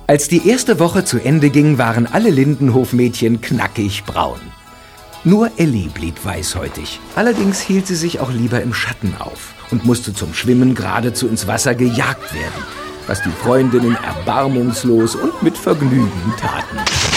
Als die erste Woche zu Ende ging, waren alle Lindenhof-Mädchen knackig braun. Nur Elli blieb weißhäutig. Allerdings hielt sie sich auch lieber im Schatten auf und musste zum Schwimmen geradezu ins Wasser gejagt werden, was die Freundinnen erbarmungslos und mit Vergnügen taten.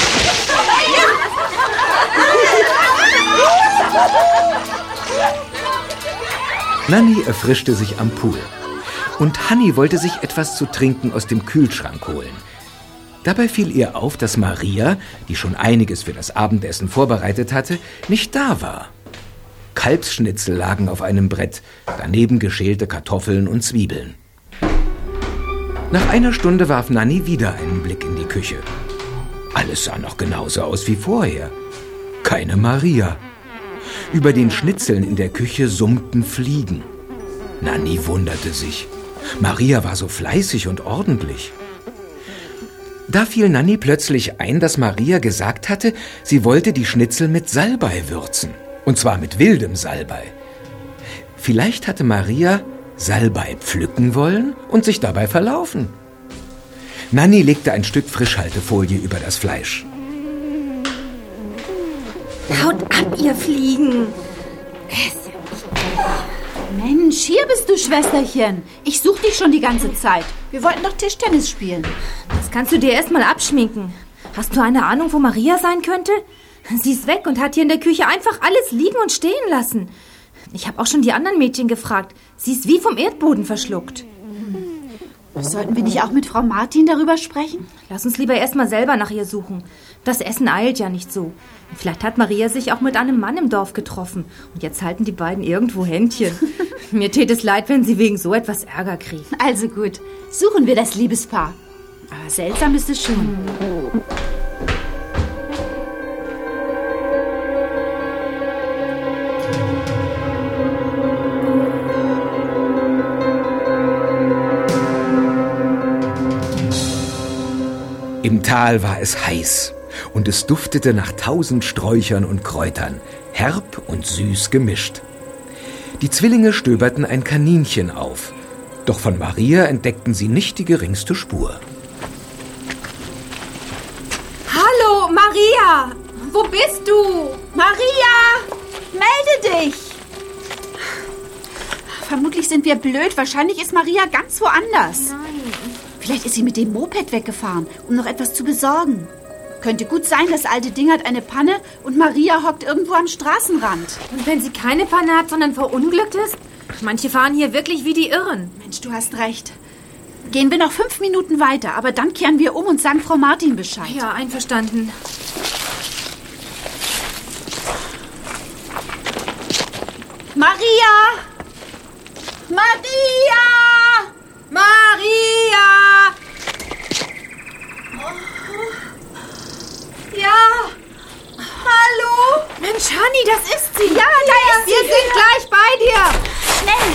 Nanni erfrischte sich am Pool und Hanni wollte sich etwas zu trinken aus dem Kühlschrank holen. Dabei fiel ihr auf, dass Maria, die schon einiges für das Abendessen vorbereitet hatte, nicht da war. Kalbsschnitzel lagen auf einem Brett, daneben geschälte Kartoffeln und Zwiebeln. Nach einer Stunde warf Nanni wieder einen Blick in die Küche. Alles sah noch genauso aus wie vorher. Keine Maria. Über den Schnitzeln in der Küche summten Fliegen. Nanni wunderte sich. Maria war so fleißig und ordentlich. Da fiel Nanni plötzlich ein, dass Maria gesagt hatte, sie wollte die Schnitzel mit Salbei würzen. Und zwar mit wildem Salbei. Vielleicht hatte Maria Salbei pflücken wollen und sich dabei verlaufen. Nanni legte ein Stück Frischhaltefolie über das Fleisch. Haut ab, ihr Fliegen! Mensch, hier bist du, Schwesterchen. Ich suche dich schon die ganze Zeit. Wir wollten doch Tischtennis spielen. Das kannst du dir erst mal abschminken. Hast du eine Ahnung, wo Maria sein könnte? Sie ist weg und hat hier in der Küche einfach alles liegen und stehen lassen. Ich habe auch schon die anderen Mädchen gefragt. Sie ist wie vom Erdboden verschluckt. Sollten wir nicht auch mit Frau Martin darüber sprechen? Lass uns lieber erst mal selber nach ihr suchen. Das Essen eilt ja nicht so. Vielleicht hat Maria sich auch mit einem Mann im Dorf getroffen. Und jetzt halten die beiden irgendwo Händchen. Mir täte es leid, wenn sie wegen so etwas Ärger kriegen. Also gut, suchen wir das Liebespaar. Aber seltsam ist es schon. Im Tal war es heiß und es duftete nach 1000 Sträuchern und Kräutern, herb und süß gemischt. Die Zwillinge stöberten ein Kaninchen auf, doch von Maria entdeckten sie nicht die geringste Spur. Hallo, Maria! Wo bist du? Maria, melde dich! Vermutlich sind wir blöd. Wahrscheinlich ist Maria ganz woanders. Nein. Vielleicht ist sie mit dem Moped weggefahren, um noch etwas zu besorgen. Könnte gut sein, das alte Ding hat eine Panne und Maria hockt irgendwo am Straßenrand. Und wenn sie keine Panne hat, sondern verunglückt ist? Manche fahren hier wirklich wie die Irren. Mensch, du hast recht. Gehen wir noch 5 Minuten weiter, aber dann kehren wir um und sagen Frau Martin Bescheid. Ja, einverstanden. Maria! Maria! Maria! Ja! Hallo? Mensch, Hanni, das ist sie. Ja, da ist sie. Wir sind gleich bei dir. Schnell!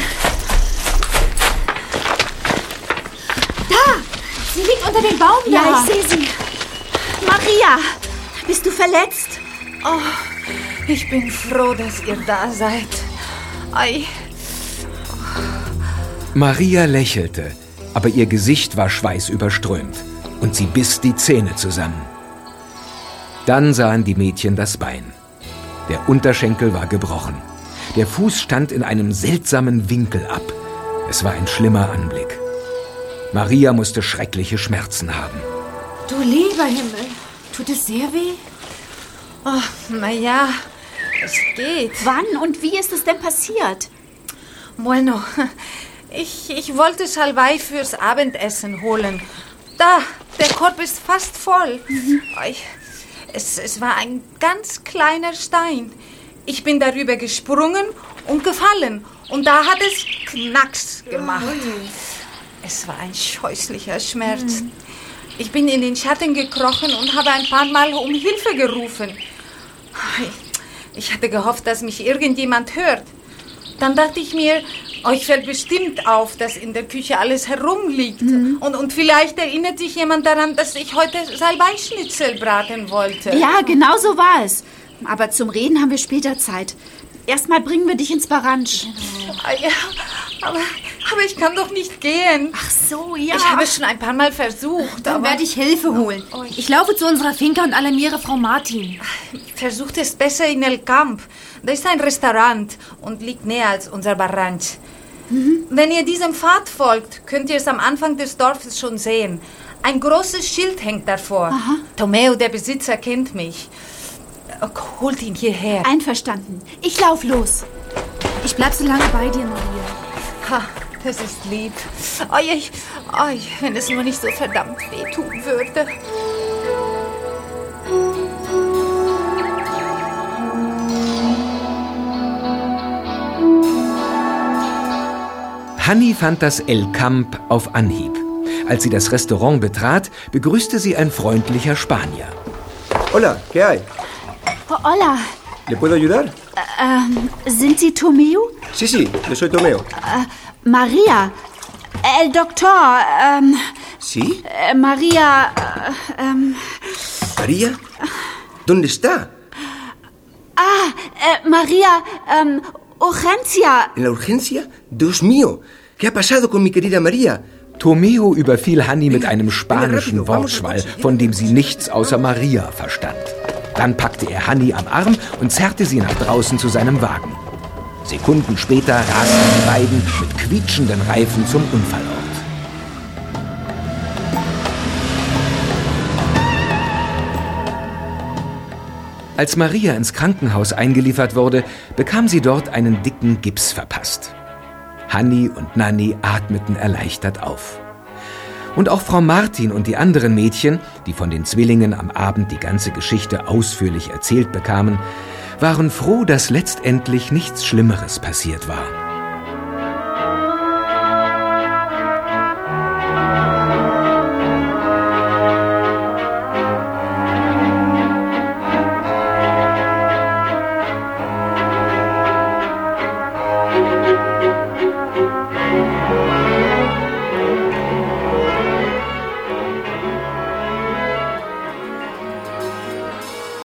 Da! Sie liegt unter dem Baum da. Ja, ich sehe sie. Maria, bist du verletzt? Oh, ich bin froh, dass ihr da seid. Ei. Maria lächelte, aber ihr Gesicht war schweißüberströmt und sie biss die Zähne zusammen. Dann sahen die Mädchen das Bein. Der Unterschenkel war gebrochen. Der Fuß stand in einem seltsamen Winkel ab. Es war ein schlimmer Anblick. Maria musste schreckliche Schmerzen haben. Du lieber Himmel, tut es sehr weh? Oh, naja, es geht. Wann und wie ist es denn passiert? Bueno, ich wollte Salbei fürs Abendessen holen. Da, der Korb ist fast voll. Ei, es war ein ganz kleiner Stein. Ich bin darüber gesprungen und gefallen. Und da hat es Knacks gemacht. Es war ein scheußlicher Schmerz. Ich bin in den Schatten gekrochen und habe ein paar Mal um Hilfe gerufen. Ich hatte gehofft, dass mich irgendjemand hört. Dann dachte ich mir, euch fällt bestimmt auf, dass in der Küche alles herumliegt. Und vielleicht erinnert sich jemand daran, dass ich heute Salbeischnitzel braten wollte. Ja, genau so war es. Aber zum Reden haben wir später Zeit. Erstmal bringen wir dich ins Baransch. Ja, aber Aber ich kann doch nicht gehen. Ach so, ja. Ich habe es schon ein paar Mal versucht. Dann werde ich Hilfe holen. Ich laufe zu unserer Finca und alarmiere Frau Martin. Versucht es besser in El Camp. Da ist ein Restaurant und liegt näher als unser Barranch. Wenn ihr diesem Pfad folgt, könnt ihr es am Anfang des Dorfes schon sehen. Ein großes Schild hängt davor. Aha. Tomeo, der Besitzer, kennt mich. Holt ihn hierher. Einverstanden. Ich lauf los. Ich bleib so lange bei dir, Maria. Ha, das ist lieb. Wenn es nur nicht so verdammt wehtun würde. Hanni fand das El Camp auf Anhieb. Als sie das Restaurant betrat, begrüßte sie ein freundlicher Spanier. Hola, ¿qué hay? Oh, hola. ¿Le puedo ayudar? Sind Sie Tomeo? Sí, yo soy Tomeo. Maria. El Doktor. ¿Sí? Maria. ¿María? ¿Dónde está? Maria. Urgencia. ¿En la urgencia? Dios mío, ¿qué ha pasado con mi querida María? Tomeo überfiel Hanni mit einem spanischen Wortschwall, von dem sie nichts außer Maria verstand. Dann packte er Hanni am Arm und zerrte sie nach draußen zu seinem Wagen. Sekunden später rasten die beiden mit quietschenden Reifen zum Unfallort. Als Maria ins Krankenhaus eingeliefert wurde, bekam sie dort einen dicken Gips verpasst. Hanni und Nanni atmeten erleichtert auf. Und auch Frau Martin und die anderen Mädchen, die von den Zwillingen am Abend die ganze Geschichte ausführlich erzählt bekamen, waren froh, dass letztendlich nichts Schlimmeres passiert war.